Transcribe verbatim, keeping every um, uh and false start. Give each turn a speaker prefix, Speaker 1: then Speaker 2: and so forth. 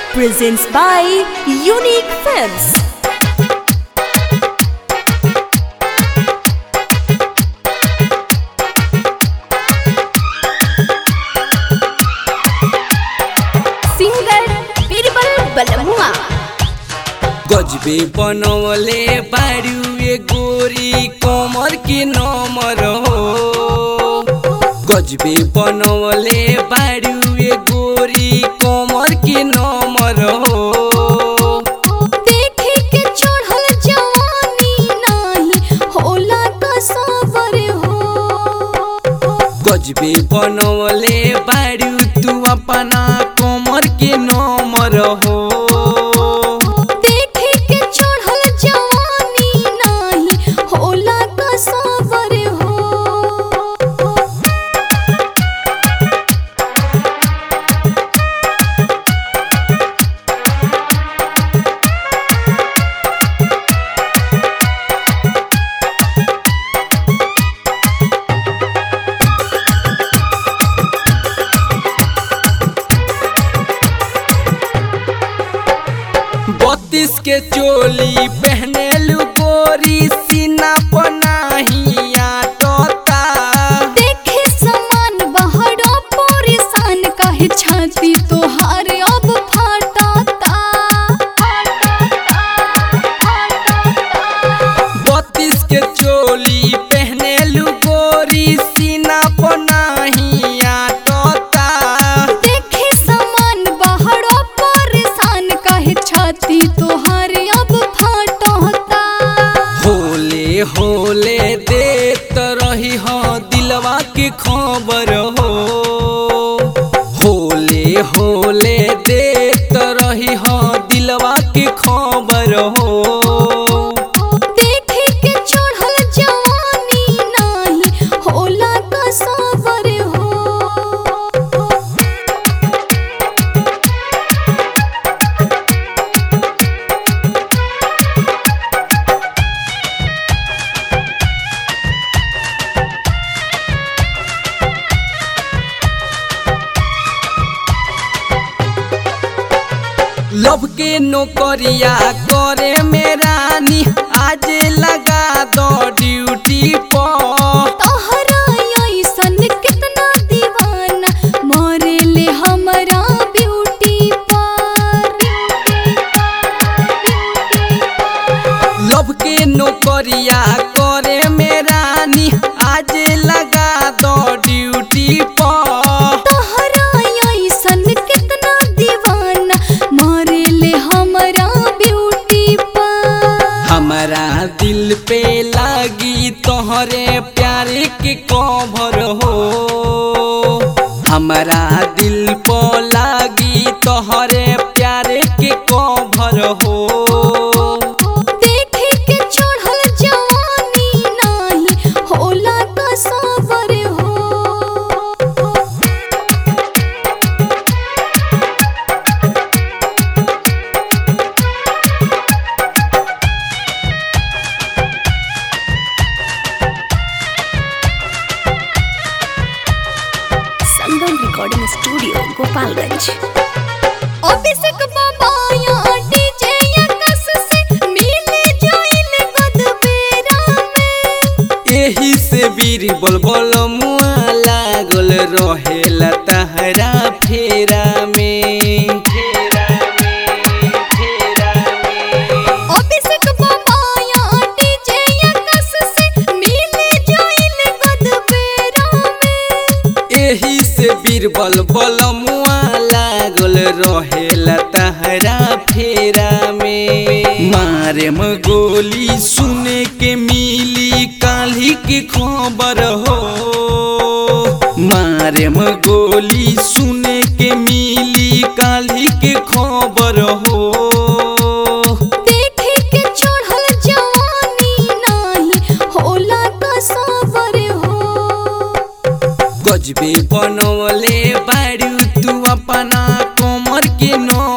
Speaker 1: presents by Unique Films. Singer Birbal Balamua.
Speaker 2: गजबे बनवले बारू ए गोरी कमर के नमर हो गजबे बनवले बारू ए गोरी कमर के नमर हो
Speaker 1: देखे के चढ़ल जवानी नाही होला का सबर हो
Speaker 2: गजबे बनवले बारू तू अपना कमर के नमर हो बत्तीस के चोली पहने लू गोरी सीना पनाहिया तोता
Speaker 1: देखे समान बहरो परेशान काहे छाती तोहार अब फाटता
Speaker 2: बत्तीस के चोली पहने लू गोरी सीना पनाहिया तोता
Speaker 1: देखे समान बहरो परेशान काहे छाती तोहार अब फाटता
Speaker 2: होले होले देत रही हो दिलवा के खबर हो होले होले देत रही हो दिलवा के खबर हो
Speaker 1: देखे के चढ़ल जवानी नाही होला का सबर हो
Speaker 2: लब के नौकरिया करे मेरानी आज लगा दो ड्यूटी पर
Speaker 1: तोहरा ऐसन कितना दीवाना मरेले हमरा ब्यूटी पर
Speaker 2: लब के नौकरिया करे मेरानी आज लगा दो ड्यूटी पर
Speaker 1: तोहरा ऐसन कितना दीवाना मरेले हमरा ब्यूटी पर
Speaker 2: हमारा दिल पे लागी तोहरे प्यारे के कवर हो हमारा दिल पे लागी तोहरे प्यारे के कवर हो
Speaker 1: देखे के चढ़ल जवानी नाही होला का सबर हो संगम रिकॉर्डिंग स्टूडियो गोपालगंज अभिषेक बाबा या डीजे या कस से मिले जोइल गदबेरा में
Speaker 2: एही से बीर बोल बोल मुआ लागल रहेला तहरा फेरा में फेरा में फेरा में
Speaker 1: अभिषेक बाबा या डीजे या कस से मिले जोइल गदबेरा में
Speaker 2: एही से बीरबल बल मुआ लागल रहेला तहरा फेरा में मारे म गोली सुने के मिली काली के खबर हो मारे म गोली सुने के मिली काली के खबर हो
Speaker 1: देखे के चढ़ल जवानी नाही होला का सबर हो
Speaker 2: गजबे बनवले बारू तू अपना कमर के न